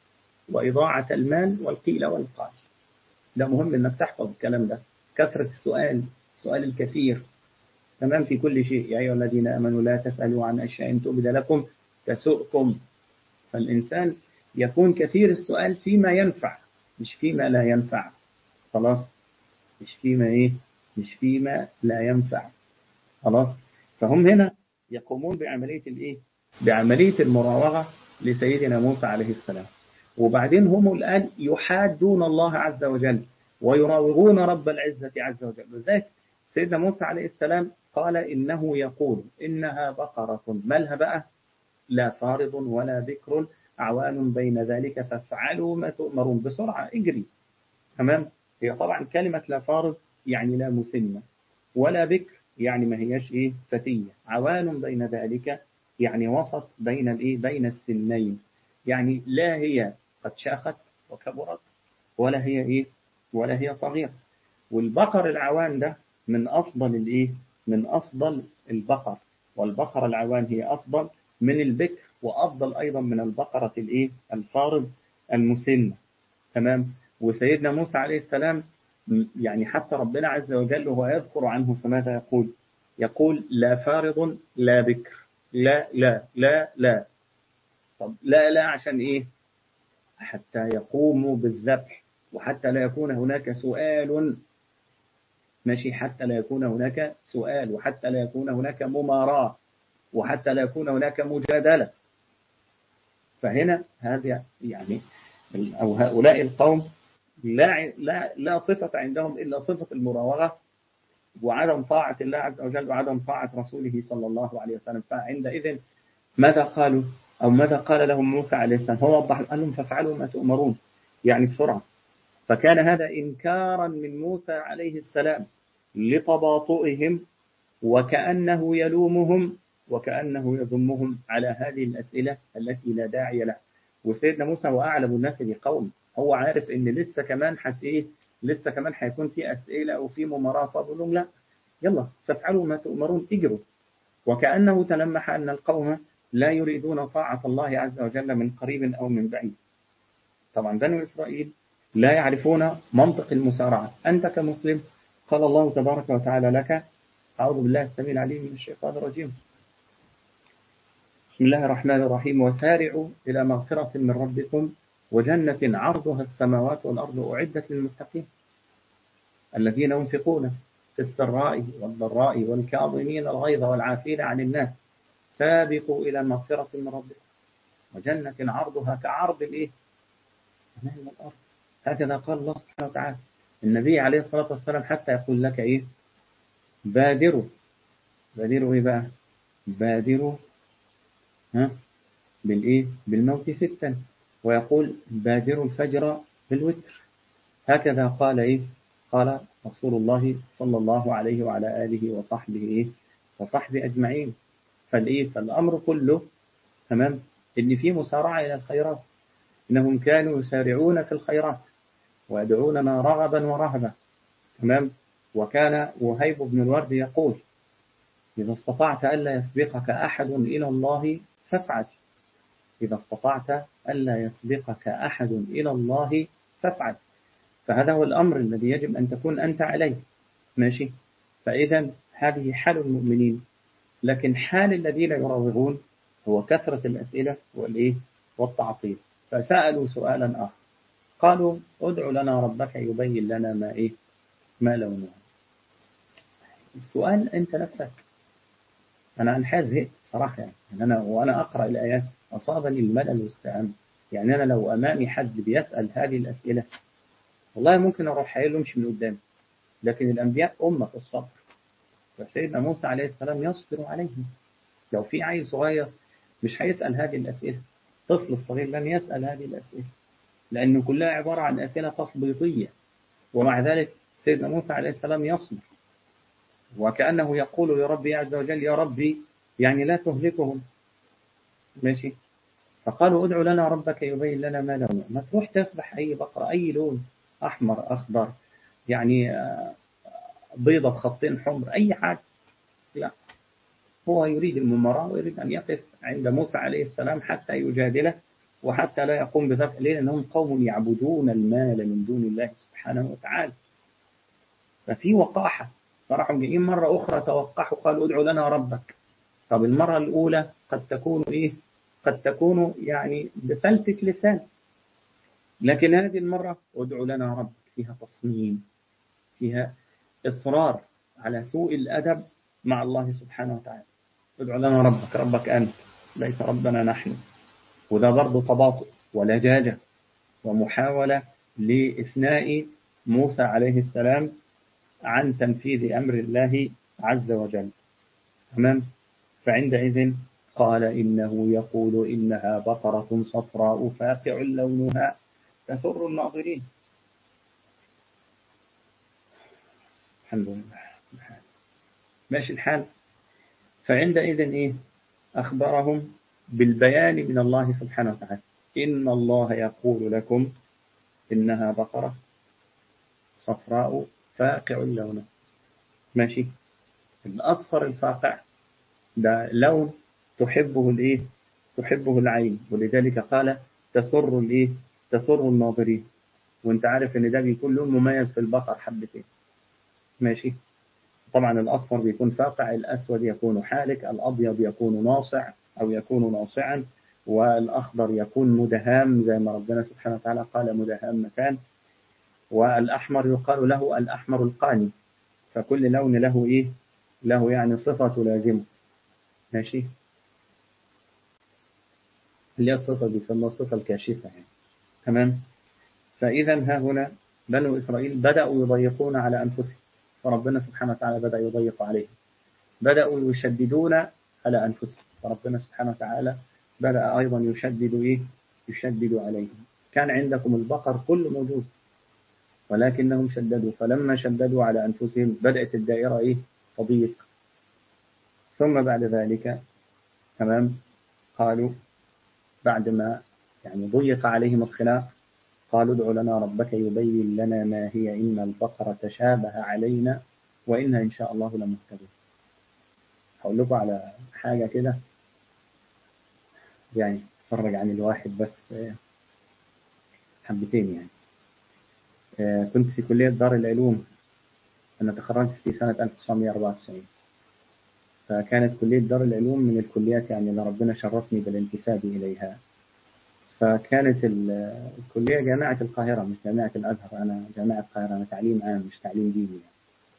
وإضاعة المال والقيل والقال. ده مهم إنك تحفظ الكلام ده. كثرة السؤال، السؤال الكثير، تمام، في كل شيء. يا أيها الذين آمنوا لا تسألوا عن أشياء تبد لكم تسؤكم. فالإنسان يكون كثير السؤال فيما ينفع مش فيما لا ينفع. خلاص، مش فيما إيه مش فيما لا ينفع. خلاص. فهم هنا يقومون بعملية الإيه بعملية المراوغة لسيدنا موسى عليه السلام. وبعدين هم الآن يحادون الله عز وجل ويراوغون رب العزة عز وجل. لذلك سيدنا موسى عليه السلام قال إنه يقول إنها بقرة مالها بقى لا فارض ولا بكر أعوان بين ذلك فافعلوا ما تؤمرون. بسرعة اجري. تمام. هي طبعا كلمة لا فارض يعني لا مسنة، ولا بكر يعني ما هياش إيه فتية. عوان بين ذلك يعني وسط بين الإيه بين السنين. يعني لا هي قد شاخت وكبرت ولا هي إيه ولا هي صغيرة. والبقر العوان ده من أفضل الإيه من أفضل البقر. والبقر العوان هي أفضل من البكر وأفضل أيضا من البقرة الإيه الفارض المسنة. تمام. وسيدنا موسى عليه السلام يعني حتى ربنا عز وجل هو يذكر عنه فماذا يقول؟ يقول لا فارض لا بكر. لا لا لا لا. طب لا لا عشان إيه؟ حتى يقوموا بالذبح، وحتى لا يكون هناك سؤال. ماشي. حتى لا يكون هناك سؤال، وحتى لا يكون هناك مماراة، وحتى لا يكون هناك مجادلة. فهنا هذا يعني أو هؤلاء القوم لا لا لا صفة عندهم إلا صفة المراوغة وعدم طاعة الله عز وجل وعدم طاعة رسوله صلى الله عليه وسلم. فعندئذ ماذا قالوا أو ماذا قال لهم موسى عليه السلام؟ هو وضح قال لهم فافعلوا ما تؤمرون، يعني بسرعة. فكان هذا إنكارا من موسى عليه السلام لتباطؤهم، وكأنه يلومهم وكأنه يذمهم على هذه الأسئلة التي لا داعي لها. وسيدنا موسى هو أعلم الناس بقوم، هو عارف إن لسه كمان حت إيه لسه كمان هيكون في أسئلة وفي مماراه. فقال لهم لا، يلا فافعلوا ما تؤمرون، اجروا. وكأنه تلمح أن القوم لا يريدون طاعة الله عز وجل من قريب أو من بعيد. طبعا بنو إسرائيل لا يعرفون منطق المسارعة. أنت كمسلم قال الله تبارك وتعالى لك: أعوذ بالله السميع العليم من الشيطان الرجيم، بسم الله الرحمن الرحيم، وسارعوا إلى مغفرة من ربكم وجنة عرضها السماوات والأرض أعدت للمتقين الذين ينفقون في السراء والضراء والكاظمين الغيظ والعافين عن الناس سابقوا إلى مغفرة من ربكم وجنة عرضها كعرض الإيه السماء والأرض. هكذا قال الله سبحانه وتعالى. النبي عليه الصلاة والسلام حتى يقول لك إيه؟ بادروا. بادروا إيه بقى؟ بادروا ها بالإيه؟ بالموت ستا. ويقول بادروا الفجر بالوتر. هكذا قال إيه؟ قال رسول الله صلى الله عليه وعلى آله وصحبه إيه؟ وصحبه أجمعين. فالإيه؟ فالأمر كله تمام إن في مسارعة إلى الخيرات، إنهم كانوا يسارعون في الخيرات ويدعوننا رغبا ورهبا. تمام. وكان وهيب بن الورد يقول إذا استطعت ألا يسبقك أحد إلى الله فافعل. إذا استطعت ألا يسبقك أحد إلى الله فافعل. فهذا هو الأمر الذي يجب أن تكون أنت عليه. ماشي. فإذا هذه حال المؤمنين. لكن حال الذين يراوغون هو كثرة الأسئلة والإيه والتعطيل. فسألوا سؤالا آخر، قالوا ادع لنا ربك يبين لنا ما إيه ما لونها. السؤال أنت نفسك، أنا أنحاز زهقت صراحة يعني. أنا وأنا أقرأ الآيات أصابني الملل والسعام. يعني أنا لو أمامي حد بيسأل هذه الأسئلة والله ممكن أروح حايل وامشي من قدام. لكن الأنبياء أمة في الصبر، فسيدنا موسى عليه السلام يصبر عليهم. لو في عيل صغير مش هيسأل هذه الأسئلة، طفل الصغير لن يسأل هذه الأسئلة لأنه كلها عبارة عن أسئلة تفضيطية. ومع ذلك سيدنا موسى عليه السلام يصبر، وكأنه يقول يا ربي عز وجل يا ربي يعني لا تهلكهم. ماشي. فقالوا ادعوا لنا ربك يبين لنا ما لونه. ما تروح تذبح أي بقرة أي لون، أحمر أخضر يعني بيضة بخطين حمر أي حاجة، لا. هو يريد المماراة ويريد أن يقف عند موسى عليه السلام حتى يجادله وحتى لا يقوم بذبح. ليه؟ لأنهم قوم يعبدون المال من دون الله سبحانه وتعالى. ففي وقاحة. فراحوا جايين مرة أخرى توقحوا قالوا ادعوا لنا ربك. طب المرة الأولى قد تكون إيه؟ قد تكون يعني بفلتة لسان. لكن هذه المرة ادعوا لنا ربك فيها تصميم، فيها إصرار على سوء الأدب مع الله سبحانه وتعالى. ادعوا لنا ربك، ربك أنت ليس ربنا نحن. وده برضه تباطؤ ولجاجة ومحاولة لإثناء موسى عليه السلام عن تنفيذ أمر الله عز وجل. تمام. فعندئذ قال إنه يقول إنها بقرة صفراء فاقع لونها تسر الناظرين. الحمد لله ماشي الحال. فعندئذ إيه؟ أخبرهم بالبيان من الله سبحانه وتعالى إن الله يقول لكم إنها بقرة صفراء فاقع لونها. ماشي. الأصفر الفاقع ده لون تحبه الإيه؟ تحبه العين، ولذلك قال تسر الإيه؟ تسر الناظرين. وانت عارف ان ده بيكون لون مميز في البقر حبتين. ماشي. طبعا الأصفر بيكون فاقع، الأسود يكون حالك، الأبيض يكون ناصع أو يكون ناصعا، والأخضر يكون مدهام زي ما ربنا سبحانه وتعالى قال مدهام مكان، والأحمر يقال له الأحمر القاني. فكل لون له إيه؟ له يعني صفة لازمة. ماشي. اللي هي الصفة بيسموها الصفة الكاشفة يعني. تمام. فإذا ها هنا بنو إسرائيل بدأوا يضيقون على أنفسهم، فربنا سبحانه وتعالى بدأ يضيق عليهم. بدأوا يشددون على أنفسهم، فربنا سبحانه وتعالى بدأ أيضا يشدد إيه؟ يشدد عليهم. كان عندكم البقر كله موجود ولكنهم شددوا، فلما شددوا على أنفسهم بدأت الدائرة إيه؟ تضيق. ثم بعد ذلك تمام قالوا بعدما يعني ضيق عليهم الخلاف قالوا ادع لنا ربك يبين لنا ما هي إن البقرة تشابه علينا وإنها إن شاء الله لمهتدون. هقول لكم على حاجة كده يعني اتفرج عن الواحد بس حبتين يعني. كنت في كلية دار العلوم، أنا تخرجت في سنة ألف وتسعمائة وأربعة وتسعين، فكانت كلية دار العلوم من الكليات يعني اللي ربنا شرفني بالانتساب إليها. فكانت الكلية جامعة القاهرة مش جامعة الأزهر، أنا جامعة القاهرة، أنا تعليم عام مش تعليم ديني يعني.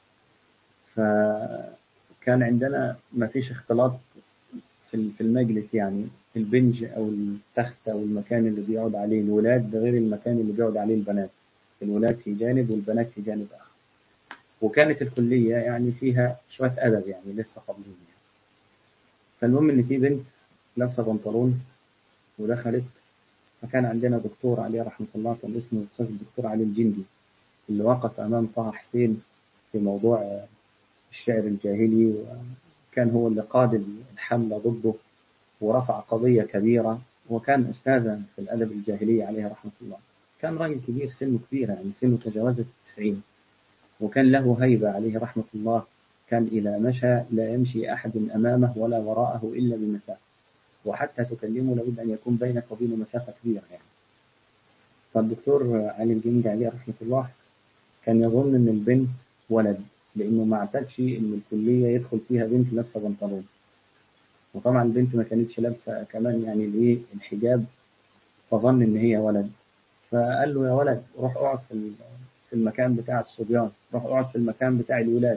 فكان عندنا ما فيش اختلاط في المجلس، يعني البنج أو التخت أو المكان اللي بيقعد عليه الولاد غير المكان اللي بيقعد عليه البنات، الولاد في جانب والبنات في جانب آخر. وكانت الكلية يعني فيها شوية أدب يعني لسه قبلين يعني. فالمهم إن في بنت لابسة بنطلون ودخلت فكان عندنا دكتور عليه رحمة الله كان اسمه الأستاذ الدكتور علي الجندي، اللي وقف أمام طه حسين في موضوع الشعر الجاهلي، وكان هو اللي قاد الحملة ضده ورفع قضية كبيرة، وكان أستاذا في الأدب الجاهلي عليه رحمة الله. كان راجل كبير، سنه كبير يعني سنه تجاوزت التسعين، وكان له هيبة عليه رحمة الله. كان إذا مشى لا يمشي أحد أمامه ولا وراءه إلا بمسافة، وحتى تكلمه لابد أن يكون بينك وبينه مسافة كبيرة يعني. فالدكتور علي الجندي عليه رحمة الله كان يظن أن البنت ولد، لأنه ما اعتادش أن الكلية يدخل فيها بنت لابسة بنطلون، وطبعا البنت ما كانتش لابسة كمان يعني الايه الحجاب، فظن ان هي ولد. فقال له يا ولد روح اقعد في في المكان بتاع الصبيان، روح اقعد في المكان بتاع الولاد.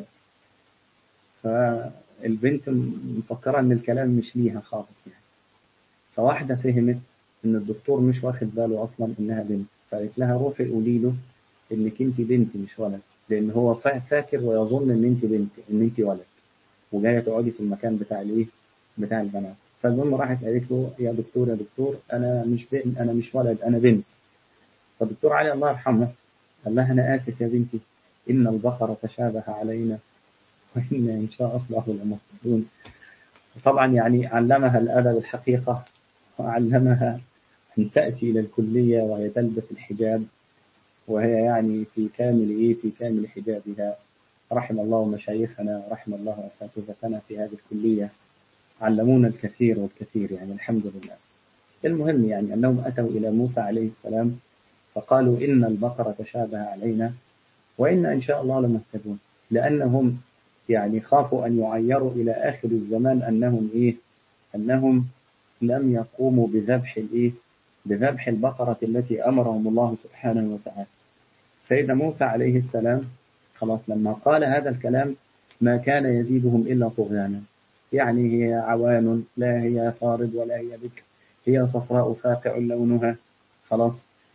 فالبنت مفكرة ان الكلام مش ليها خالص يعني. فواحدة فهمت ان الدكتور مش واخد باله اصلا انها بنت، فقالت لها روحي قولي له انك انت بنت مش ولد، لان هو فاكر ويظن ان انت بنت، ان انت ولد، وجايه تقعدي في المكان بتاع الايه بتاع البنات. فالمهم راحت قالت له يا دكتور يا دكتور انا مش بنت، انا مش ولد، انا بنت. فالدكتور علي الله يرحمه قال لها انا اسف يا بنتي، ان البقره تشابه علينا وان ان شاء الله لمهتدون. طبعا يعني علمها الادب الحقيقه، وعلمها ان تاتي الى الكليه وهي تلبس الحجاب، وهي يعني في كامل ايه في كامل حجابها. رحم الله مشايخنا ورحم الله اساتذتنا في هذه الكليه، علمونا الكثير والكثير يعني الحمد لله. المهم يعني أنهم أتوا إلى موسى عليه السلام فقالوا إن البقرة تشابه علينا وإن إن شاء الله لمهتدون، لأنهم يعني خافوا أن يعيروا إلى آخر الزمان أنهم إيه أنهم لم يقوموا بذبح الإيه بذبح البقرة التي أمرهم الله سبحانه وتعالى. سيدنا موسى عليه السلام خلاص لما قال هذا الكلام ما كان يزيدهم إلا طغيانا، يعني هي عوان لا هي فارض ولا هي بكر، هي صفراء فاقع لونها، خلاص.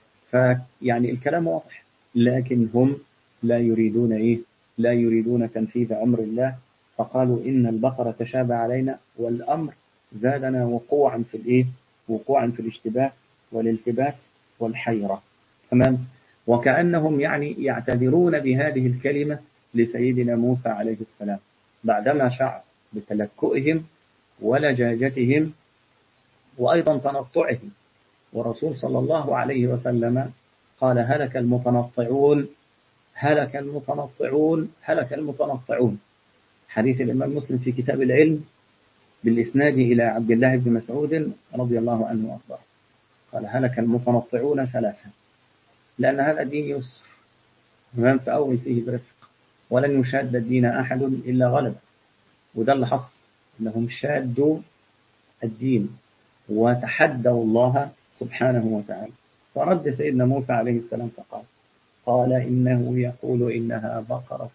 فيعني الكلام واضح، لكن هم لا يريدون إيه لا يريدون تنفيذ أمر الله، فقالوا إن البقرة تشابه علينا، والأمر زادنا وقوعا في الإيه وقوعا في الاشتباه والالتباس والحيرة. تمام. وكأنهم يعني يعتذرون بهذه الكلمة لسيدنا موسى عليه السلام بعدما شعر بتلكؤهم ولجاجتهم وأيضا تنطعهم. ورسول صلى الله عليه وسلم قال هلك المتنطعون هلك المتنطعون هلك المتنطعون، حديث الإمام مسلم في كتاب العلم بالإسناد إلى عبد الله بن مسعود رضي الله عنه وأرضاه. قال هلك المتنطعون ثلاثة، لأن هذا الدين يسر، فمن فأول فيه برفق، ولن يشاد الدين أحد إلا غلبه. وده اللي حصل، أنهم شادوا الدين وتحدوا الله سبحانه وتعالى. فرد سيدنا موسى عليه السلام فقال قال إنه يقول إنها بقرة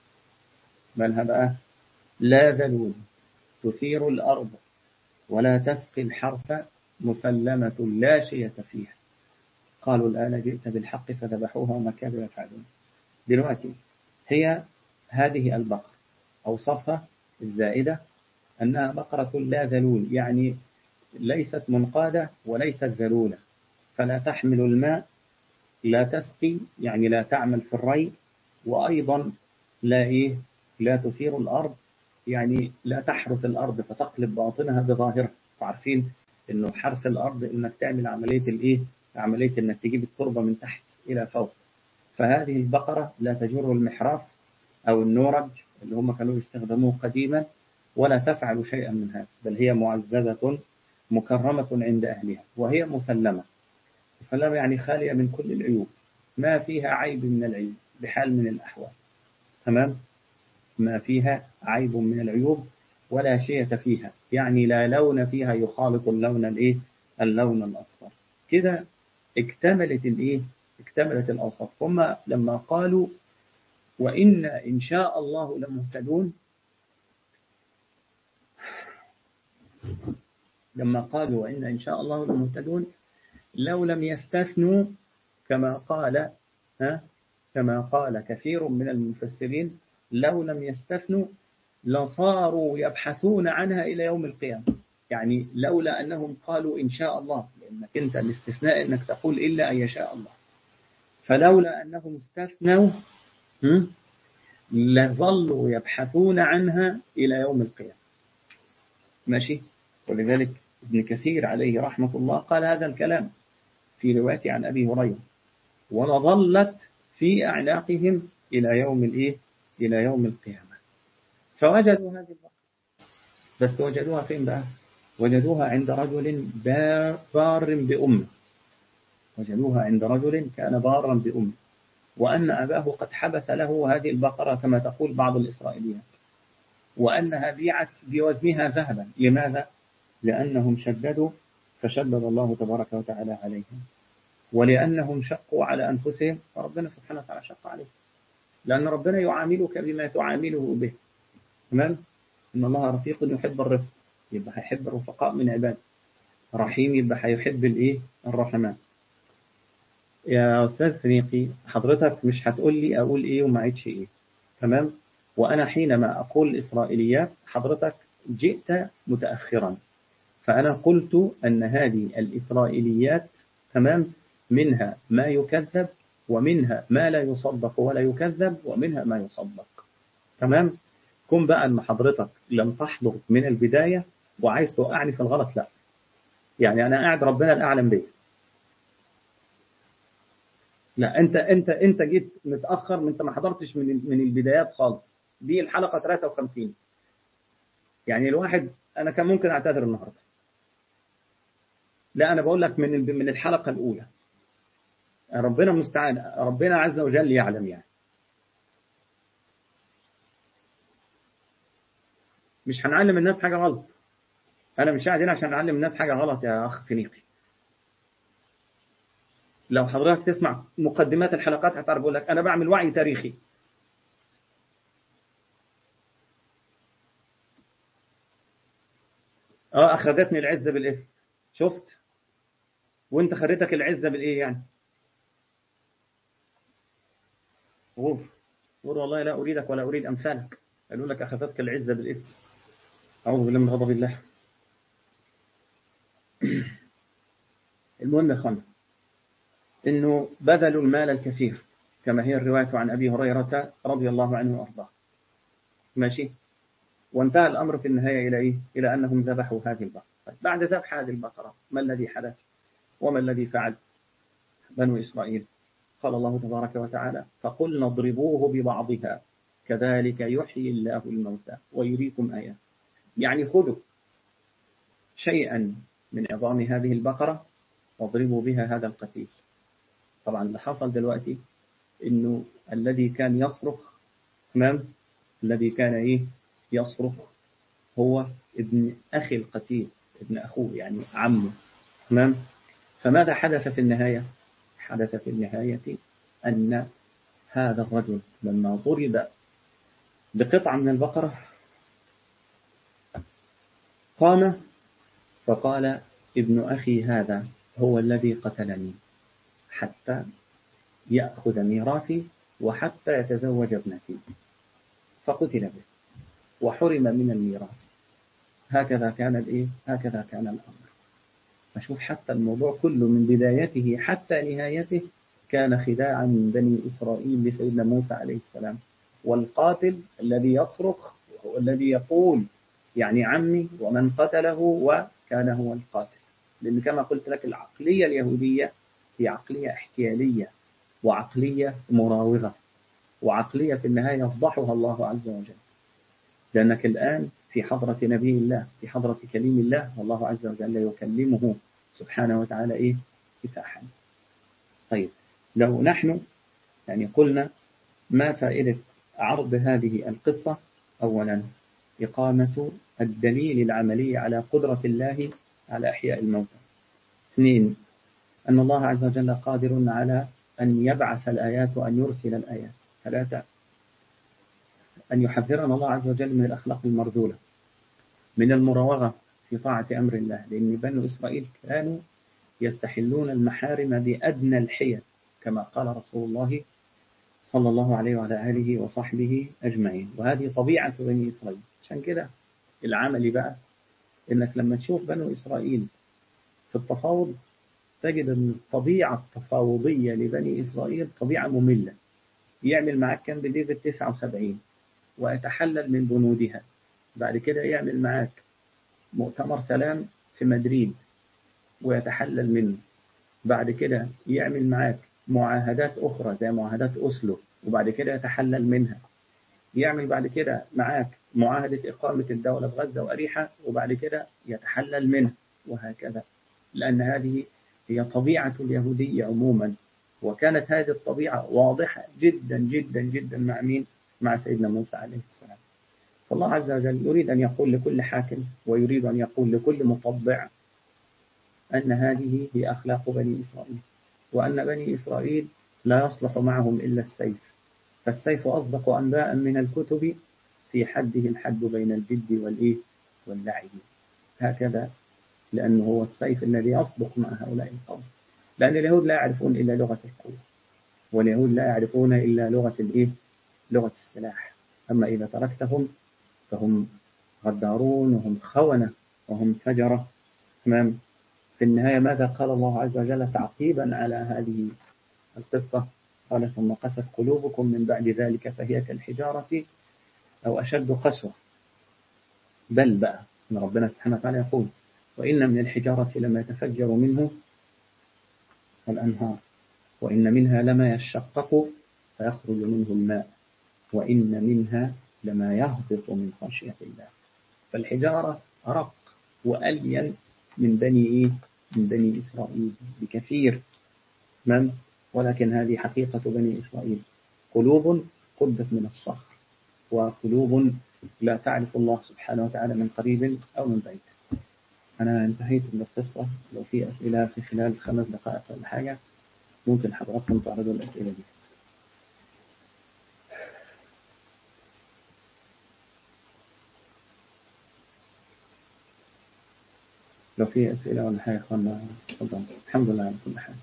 مالها بقى لا ذلول تثير الأرض ولا تسقي الحرث مسلمة لا شية فيها. قالوا الآن جئت بالحق فذبحوها وما كانوا يفعلون. دلوقتي هي هذه البقرة أوصفها الزائدة أنها بقرة لا ذلول، يعني ليست منقادة وليست ذلولة، فلا تحمل الماء، لا تسقي يعني لا تعمل في الري، وأيضا لا إيه لا تثير الأرض يعني لا تحرث الأرض فتقلب باطنها بظاهرها. فعارفين إنه حرث الأرض إنك تعمل عملية الإيه عملية إنك تجيب التربة من تحت إلى فوق. فهذه البقرة لا تجر المحراث أو النورج اللي هم كانوا يستخدموه قديما، ولا تفعل شيئا من هذا، بل هي معززة مكرمة عند أهلها، وهي مسلمة. مسلمة يعني خالية من كل العيوب، ما فيها عيب من العيوب بحال من الأحوال. تمام. ما فيها عيب من العيوب ولا شيء فيها، يعني لا لون فيها يخالط اللون الإيه اللون الأصفر. كده اكتملت الإيه اكتملت الأوصاف. هم لما قالوا وإن إن شاء الله لمهتدون، لما قالوا وإن إن شاء الله لمهتدون لو لم يستثنوا كما قال ها كما قال كثير من المفسرين، لو لم يستثنوا لصاروا يبحثون عنها إلى يوم القيامة. يعني لولا أنهم قالوا إن شاء الله، لأنك أنت الاستثناء أنك تقول إلا أن يشاء الله. فلولا أنهم استثنوا لظلوا يبحثون عنها إلى يوم القيامة. ماشي. ولذلك ابن كثير عليه رحمة الله قال هذا الكلام في رواية عن أبي هريرة: ولظلت في أعناقهم إلى يوم الإيه؟ إلى يوم القيامة. فوجدوا هذه البقرة، بس وجدوها فين بقى؟ وجدوها عند رجل بار بأمه، وجدوها عند رجل كان بارا بأمه، وأن أباه قد حبس له هذه البقرة كما تقول بعض الإسرائيليات، وأنها بيعت بوزنها ذهبا. لماذا؟ لأنهم شددوا فشدد الله تبارك وتعالى عليهم، ولأنهم شقوا على أنفسهم فربنا سبحانه وتعالى شق عليهم، لأن ربنا يعاملك بما تعامله به. تمام؟ إن الله رفيق يحب الرفق، يبقى هيحب الرفقاء من عباده. رحيم يبقى هيحب الإيه؟ الرحمن. يا أستاذ صديقي، حضرتك مش هتقول لي أقول إيه وما عيدش إيه. تمام؟ وأنا حينما أقول إسرائيليات حضرتك جئت متأخرا، فأنا قلت أن هذه الإسرائيليات تمام منها ما يكذب، ومنها ما لا يصدق ولا يكذب، ومنها ما يصدق. تمام؟ كن بقى أن حضرتك لم تحضر من البداية وعايز توقعني في الغلط، لا. يعني أنا قاعد ربنا الأعلم بيه. لا، أنت أنت أنت جيت متأخر، انت ما حضرتش من من البدايات خالص. دي الحلقة ثلاثة وخمسين. يعني الواحد أنا كان ممكن أعتذر النهاردة. لا، أنا بقول لك من من الحلقة الأولى. ربنا مستعان، ربنا عز وجل يعلم. يعني مش هنعلم الناس حاجة غلط. أنا مش قاعد هنا عشان أعلم الناس حاجة غلط يا أخ فينيقي. لو حضرتك تسمع مقدمات الحلقات هتعرف أقول لك أنا بعمل وعي تاريخي. اه أخذتني العزة بالإثم. شفت؟ وانت خريتك العزة بالإيه يعني؟ غور غور والله لا أريدك ولا أريد أمثالك. قالوا لك أخذتك العزة بالإثم. أعوذ بالله من غضب الله. المهم يا أخوانا، إنه بذلوا المال الكثير كما هي الرواية عن أبي هريرة رضي الله عنه وأرضاه. ماشي. وانتهى الأمر في النهاية إلى إيه؟ إلى أنهم ذبحوا هذه البقرة. بعد ذبح هذه البقرة ما الذي حدث؟ وما الذي فعل بنو إسرائيل؟ قال الله تبارك وتعالى: فقلنا اضربوه ببعضها كذلك يحيي الله الموتى ويريكم آيات. يعني خذوا شيئا من عظام هذه البقرة واضربوا بها هذا القتيل. طبعا اللي حصل دلوقتي إنه الذي كان يصرخ، تمام، الذي كان إيه يصرخ هو ابن أخي القتيل، ابن أخوه يعني عمه. تمام. فماذا حدث في النهاية؟ حدث في النهاية أن هذا الرجل لما ضرب بقطعة من البقرة قام فقال: ابن أخي هذا هو الذي قتلني حتى يأخذ ميراثي وحتى يتزوج ابنتي، فقتل به وحرم من الميراث. هكذا كان الإيه؟ هكذا كان الأمر. أشوف حتى الموضوع كله من بدايته حتى نهايته كان خداعا من بني إسرائيل لسيدنا موسى عليه السلام. والقاتل الذي يصرخ هو الذي يقول يعني عمي ومن قتله، وكان هو القاتل. لأن كما قلت لك العقلية اليهودية هي عقلية احتيالية وعقلية مراوغة وعقلية في النهاية يفضحها الله عز وجل. لأنك الآن في حضرة نبي الله، في حضرة كليم الله، والله عز وجل يكلمه سبحانه وتعالى إيه؟ كفاحا. طيب لو نحن يعني قلنا ما فائدة عرض هذه القصة؟ أولا إقامة الدليل العملي على قدرة الله على إحياء الموتى. اثنين أن الله عز وجل قادر على أن يبعث الآيات وأن يرسل الآيات. ثلاثة أن يحذرنا الله عز وجل من الأخلاق المرذولة، من المراوغة في طاعة أمر الله. لأن بنو إسرائيل كانوا يستحلون المحارم بأدنى الحيل كما قال رسول الله صلى الله عليه وعلى آله وصحبه أجمعين. وهذه طبيعة بني إسرائيل. عشان كده العمل بقى إنك لما تشوف بنو إسرائيل في التفاوض تجد أن الطبيعة التفاوضية لبني إسرائيل طبيعة مملة. يعمل معك كان بديفيد تسعة وسبعين ويتحلل من بنودها، بعد كده يعمل معك مؤتمر سلام في مدريد ويتحلل منه، بعد كده يعمل معك معاهدات أخرى زي معاهدات أوسلو وبعد كده يتحلل منها، يعمل بعد كده معاك معاهدة إقامة الدولة في غزة وأريحة وبعد كده يتحلل منها، وهكذا. لأن هذه هي طبيعة اليهودية عموما، وكانت هذه الطبيعة واضحة جدا جدا جدا مع مين؟ مع سيدنا موسى عليه السلام. فالله عز وجل يريد أن يقول لكل حاكم ويريد أن يقول لكل مطبع أن هذه هي أخلاق بني إسرائيل، وأن بني إسرائيل لا يصلح معهم إلا السيف، فالسيف أصدق أنباء من الكتب في حده الحد بين الجد والإيه واللعب، هكذا. لأنه هو السيف الذي يصدق مع هؤلاء القوم، لأن اليهود لا يعرفون إلا لغة القوة، واليهود لا يعرفون إلا لغة الإيه لغة السلاح. أما إذا تركتهم فهم غدارون وهم خونة وهم فجرة. تمام. في النهاية ماذا قال الله عز وجل تعقيبا على هذه القصة؟ قال ثم قست قلوبكم من بعد ذلك فهي كالحجارة أو أشد قسوة. بل بقى إن ربنا سبحانه وتعالى يقول وإن من الحجارة لما يتفجر منه الأنهار وإن منها لما يشقق فيخرج منه الماء وإن منها لما يهبط من خشية الله. فالحجارة أرق وألين من بني إيه؟ من بني إسرائيل بكثير. من؟ ولكن هذه حقيقة بني إسرائيل، قلوب قدت من الصخر، وقلوب لا تعرف الله سبحانه وتعالى من قريب أو من بعيد. أنا انتهيت من القصة. لو في أسئلة في خلال خمس دقائق ولا حاجة ممكن حضراتكم تعرضوا الأسئلة دي. لو في أسئلة ولا حاجة أخوانا تفضلوا. الحمد لله على كل حال.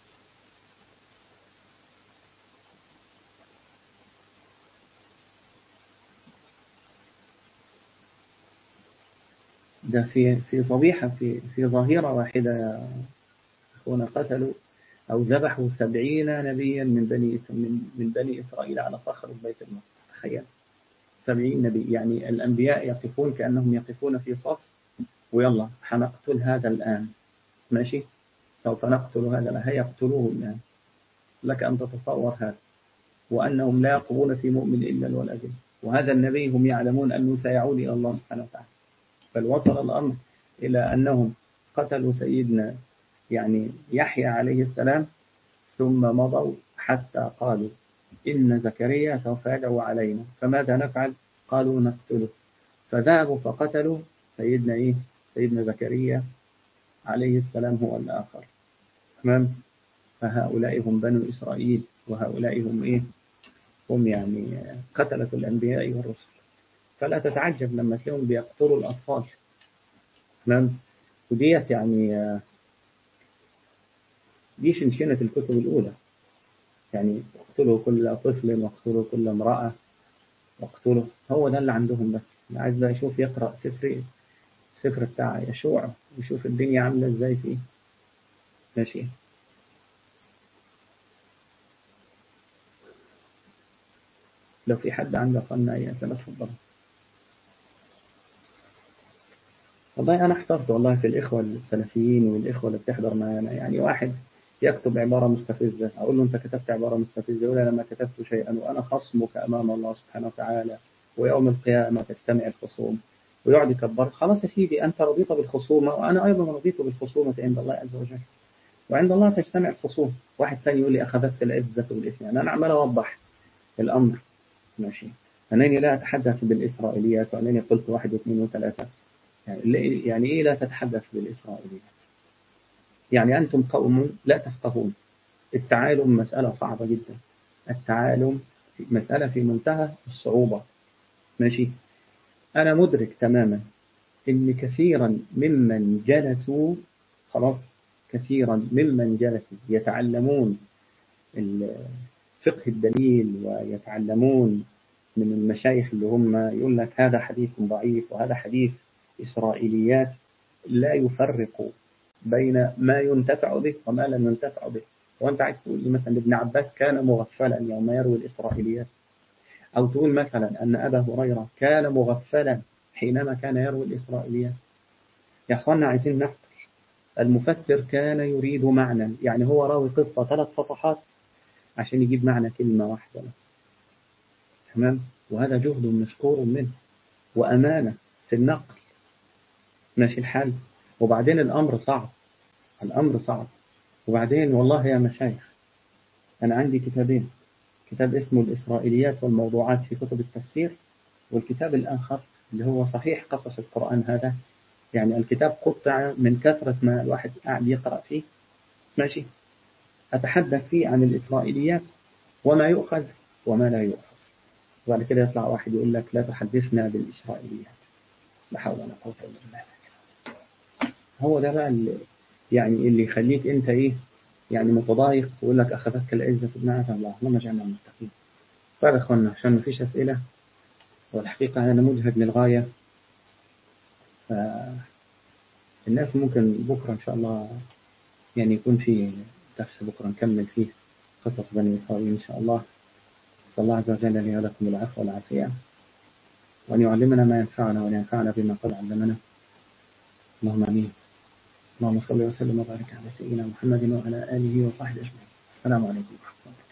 ده في في صبيحة في في ظاهرة واحدة يا أخوانا قتلوا أو ذبحوا سبعين نبيا من بني من من بني إسرائيل على صخر بيت المقدس. تخيل سبعين نبي، يعني الأنبياء يقفون كأنهم يقفون في صف ويلا حنقتل هذا الآن، ماشي، سوف نقتل هذا الآن، هيقتلوه الآن. لك أن تتصور هذا، وأنهم لا يقبون في مؤمن إلا الولد، وهذا النبي هم يعلمون أنه سيعود إلى الله سبحانه وتعالى. بل وصل الأمر إلى أنهم قتلوا سيدنا يعني يحيى عليه السلام ثم مضوا حتى قالوا إن زكريا سوف يدعو علينا فماذا نفعل؟ قالوا نقتله، فذهبوا فقتلوا سيدنا إيه؟ سيدنا زكريا عليه السلام هو الآخر. تمام. فهؤلاء هم بنو إسرائيل، وهؤلاء هم إيه؟ هم يعني قتلة الأنبياء والرسل. فلا تتعجب لما تلاقيهم بيقتلوا الأطفال. تمام. وديت يعني دي شنشنة الكتب الأولى، يعني اقتلوا كل طفل واقتلوا كل امرأة واقتلوا، هو ده اللي عندهم. بس اللي عايز بقى يشوف يقرأ سفر السفر بتاع يشوع ويشوف الدنيا عاملة ازاي فيه. ماشي. لو في حد عنده قلنا أي أسئلة تفضل. والله أنا احترت والله في الإخوة السلفيين والإخوة اللي بتحضر معانا، يعني واحد يكتب عبارة مستفزة أقول له أنت كتبت عبارة مستفزة، يقول لما كتبت شيئا وأنا خصمك أمام الله سبحانه وتعالى ويوم القيامة تجتمع الخصوم، ويقعد يكبر. خلاص يا سيدي أنت رضيت بالخصومة وأنا أيضا رضيت بالخصومة عند الله عز وجل، وعند الله تجتمع الخصوم. واحد ثاني يقول لي أخذت العزة والإثم، يعني أنا عمال أوضح الأمر. ماشي. أنني لا أتحدث بالإسرائيليات وأنني قلت واحد واثنين وثلاثة. يعني, يعني إيه لا تتحدث بالإسرائيليات؟ يعني أنتم قوم لا تفقهون. التعالم مسألة صعبة جدا، التعالم مسألة في منتهى الصعوبة. ماشي. أنا مدرك تماما إن كثيرا ممن جلسوا خلاص كثيرا ممن جلسوا يتعلمون فقه الدليل ويتعلمون من المشايخ اللي هم يقول لك هذا حديث ضعيف وهذا حديث إسرائيليات، لا يفرق بين ما ينتفع به وما لم ينتفع به. وأنت عايز تقول لي مثلا ابن عباس كان مغفلا يوم يروي الإسرائيليات، أو تقول مثلا أن أبا هريرة كان مغفلا حينما كان يروي الإسرائيليات. يا أخوانا عايزين نحفظ. المفسر كان يريد معنى، يعني هو راوي قصة ثلاث صفحات عشان يجيب معنى كلمة واحدة بس. تمام؟ وهذا جهد مشكور منه وأمانة في النقل. ماشي الحال. وبعدين الأمر صعب، الأمر صعب. وبعدين والله يا مشايخ، أنا عندي كتابين، كتاب اسمه الإسرائيليات والموضوعات في كتب التفسير، والكتاب الآخر اللي هو صحيح قصص القرآن. هذا يعني الكتاب قطع من كثرة ما الواحد قاعد يقرأ فيه. ماشي. أتحدث فيه عن الإسرائيليات وما يؤخذ وما لا يؤخذ. وبعد كده يطلع واحد يقول لك لا تحدثنا بالإسرائيليات. لا حول ولا قوة إلا بالله. هو ده بقى اللي يعني اللي يخليك أنت إيه، يعني متضايق ويقول لك أخذتك العزة في دماغك. الله اللهم اجعلنا من المتقين. طيب يا أخوانا، عشان ما فيش أسئلة، والحقيقة أنا مجهد للغاية، فالناس ممكن بكرة إن شاء الله يعني يكون في درس بكرة نكمل فيه قصص بني إسرائيل إن شاء الله. صلى الله عز وجل لي ولكم العفو والعافية، وأن يعلمنا ما ينفعنا وأن ينفعنا بما قد علمنا. اللهم آمين. اللهم صل وسلم وبارك على سيدنا محمد وعلى آله وصحبه أجمعين. السلام عليكم ورحمة الله.